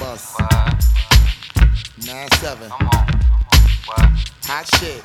us. What? 9-7. Come on. What? Hot shit.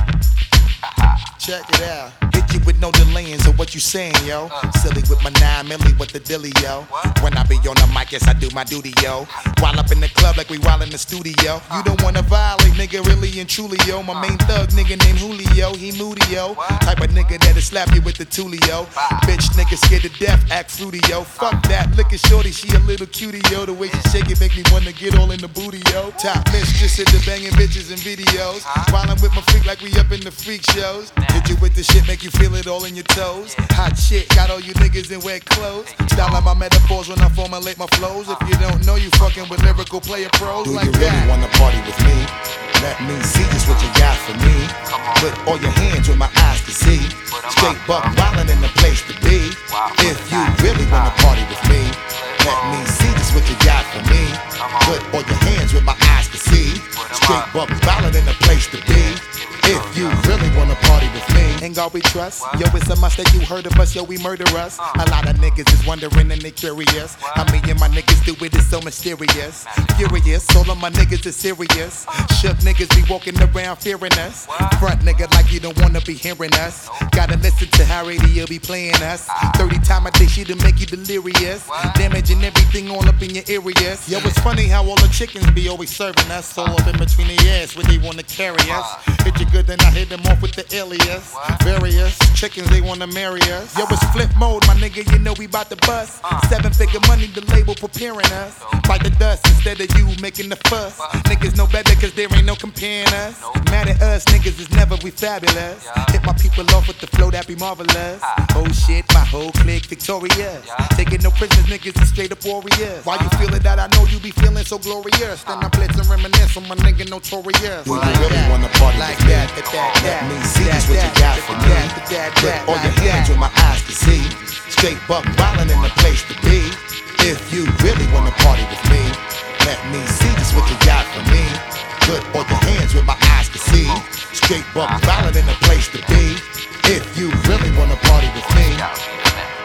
Check it out. Hit you with no delaying, so what you saying, yo? Silly with my 9 milli with the dilly, yo. When I be on the mic, yes, I do my duty, yo. While up in the club like we while in the studio. You don't wanna violate, nigga, really and truly, yo. My main thug, nigga named Julio, he moody, yo. Type of nigga that'll slap you with the tulio. Bitch, nigga scared to death, act fruity, yo. Fuck that, look at shorty, she a little cutie, yo. The way she shake it make me wanna get all in the booty, yo. Top mistress in the banging bitches and videos. While I'm with my freak like we up in the freak shows. Hit you with the shit, make you feel it all in your toes. Hot shit, got all you niggas in wet clothes. Style my metaphors when I formulate my flows. If you don't know, you fucking with lyrical player pros. Do like you really that. wanna party with me? Let me see just what you got for me. Put all your hands where my eyes can see. Straight buck wildin' in the place to be. If you really wanna party with me, let me see just what you got for me. Put all your hands where my eyes can see. Straight buck wildin' in the place to be. If you really wanna party with me. In God we trust. Yo, it's a must that you heard of us. Yo, we murder us. A lot of niggas is wondering and they curious. I mean, and my niggas do it, it's so mysterious. Furious, all of my niggas is serious. Shook niggas be walking around fearing us. Front nigga like you don't wanna be hearing us. Gotta listen to how radio be playing us. 30 times a day she to make you delirious. Damaging everything all up in your areas. Yo, it's funny how all the chickens be always serving us. All up in between the ass where they wanna carry us. Hit you good, then I hit them off with the alias. Various chickens, they wanna marry us. Yo, it's flip mode, my nigga, you know we bout to bust. 7-figure money, the label preparing us. Bite the dust instead of you making the fuss. Niggas know better cause there ain't no comparing us. Mad at us, niggas is never we fabulous. Hit my people off with the flow that be marvelous. Oh shit, my whole clique victorious. Taking no prisoners, niggas is straight up warriors. Why you feeling that? I know you be feeling so glorious. Then I blitz and reminisce on my nigga notorious. Do you really wanna party Like with me? that, Let me see just what you got for me. Put all your hands where my eyes can see. Straight buck wildin' in the place to be. If you really wanna party with me, let me see just what you got for me. Put all your hands where my eyes can see. Straight buck wildin' in the place to be. If you really wanna party with me.